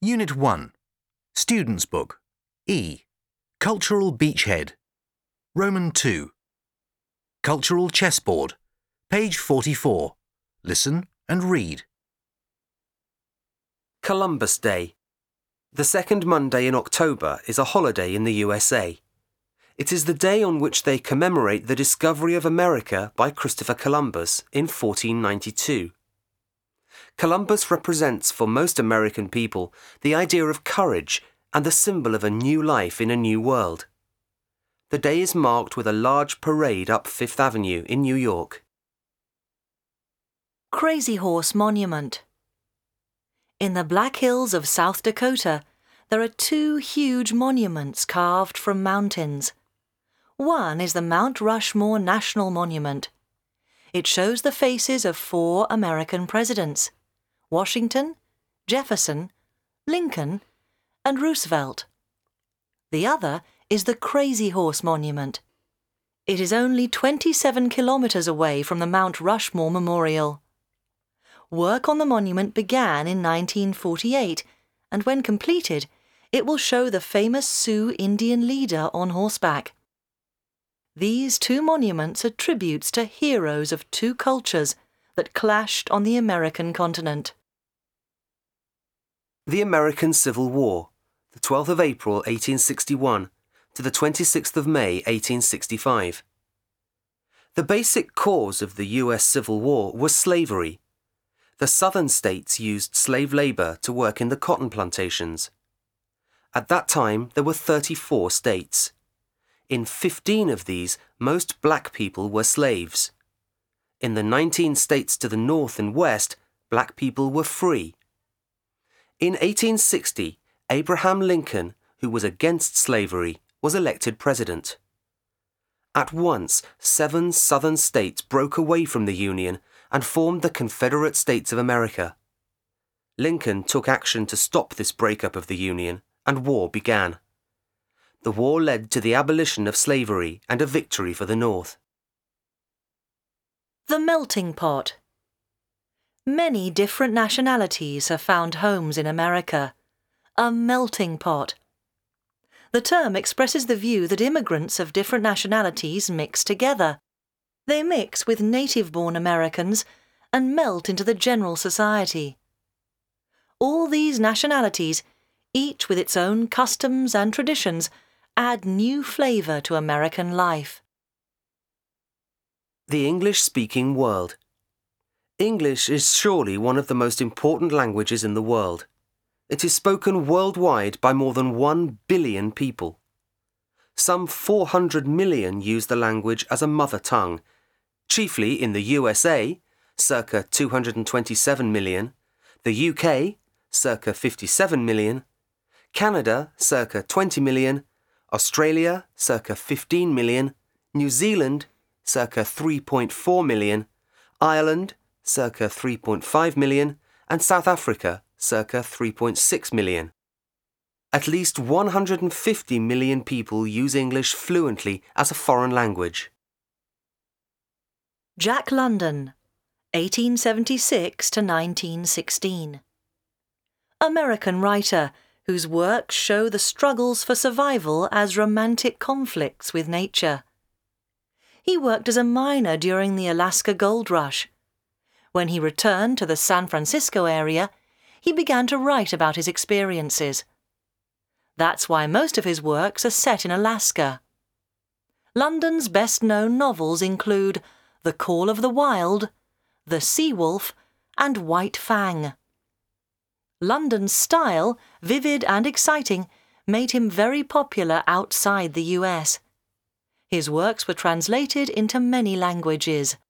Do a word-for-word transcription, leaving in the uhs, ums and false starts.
Unit one. Student's Book. E. Cultural Beachhead. Roman two. Cultural Chessboard. Page forty-four. Listen and read. Columbus Day. The second Monday in October is a holiday in the U S A. It is the day on which they commemorate the discovery of America by Christopher Columbus in fourteen ninety-two. Columbus represents for most American people the idea of courage and the symbol of a new life in a new world. The day is marked with a large parade up Fifth Avenue in New York. Crazy Horse Monument. In the Black Hills of South Dakota, there are two huge monuments carved from mountains. One is the Mount Rushmore National Monument. It shows the faces of four American presidents: Washington, Jefferson, Lincoln, and Roosevelt. The other is the Crazy Horse Monument. It is only twenty-seven kilometers away from the Mount Rushmore Memorial. Work on the monument began in nineteen forty-eight, and when completed, it will show the famous Sioux Indian leader on horseback. These two monuments are tributes to heroes of two cultures that clashed on the American continent. The American Civil War, the twelfth of April eighteen sixty-one to the twenty-sixth of May eighteen sixty-five. The basic cause of the U S Civil War was slavery. The southern states used slave labor to work in the cotton plantations. At that time, there were thirty-four states. In fifteen of these, most black people were slaves. In the nineteen states to the north and west, black people were free. In eighteen sixty, Abraham Lincoln, who was against slavery, was elected president. At once, seven southern states broke away from the Union and formed the Confederate States of America. Lincoln took action to stop this breakup of the Union, and war began. The war led to the abolition of slavery and a victory for the North. The Melting Pot. Many different nationalities have found homes in America. A melting pot. The term expresses the view that immigrants of different nationalities mix together. They mix with native-born Americans and melt into the general society. All these nationalities, each with its own customs and traditions, add new flavour to American life. The English-speaking world. English is surely one of the most important languages in the world. It is spoken worldwide by more than one billion people. Some four hundred million use the language as a mother tongue, chiefly in the U S A, circa two hundred twenty-seven million, the U K, circa fifty-seven million, Canada, circa twenty million, Australia, circa fifteen million, New Zealand, circa three point four million, Ireland, circa three point five million, and South Africa, circa three point six million. At least one hundred fifty million people use English fluently as a foreign language. Jack London, eighteen seventy-six to nineteen sixteen. American writer whose works show the struggles for survival as romantic conflicts with nature. He worked as a miner during the Alaska Gold Rush. When he returned to the San Francisco area, he began to write about his experiences. That's why most of his works are set in Alaska. London's best-known novels include The Call of the Wild, The Sea Wolf, and White Fang. London's style, vivid and exciting, made him very popular outside the U S. His works were translated into many languages.